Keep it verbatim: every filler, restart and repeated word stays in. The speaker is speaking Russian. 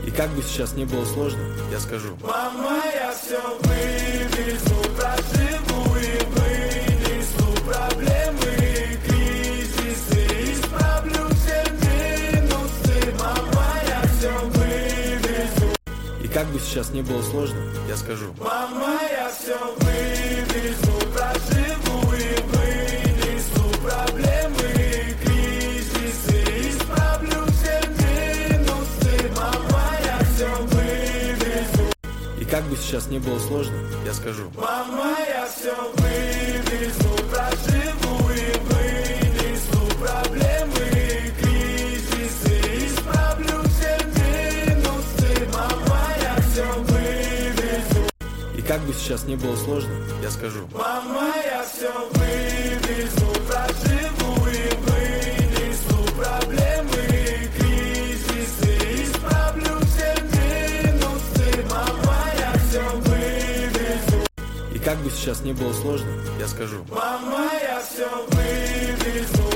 И как бы сейчас не было сложно, я скажу: мама, я все вывезу, проживу и вынесу проблемы, кризисы, исправлю все минусы. Мама, я все вывезу. И как бы сейчас не было сложно, я скажу: мама, я все вывезу, проживу и вынесу проблемы, кризисы, исправлю все минусы. Мама, я все вывезу. И как бы сейчас не было сложно, я скажу: мама, я все вывезу, проживу и вынесу проблемы, кризисы, исправлю все минусы. Мама, я все вывезу. И как бы сейчас не было сложно, я скажу: мама, я все вывезу, проживу и вынесу проблемы, кризисы, исправлю все минусы. Мама, я все вывезу. И как бы сейчас не было сложно, я скажу: мама, я все вывезу,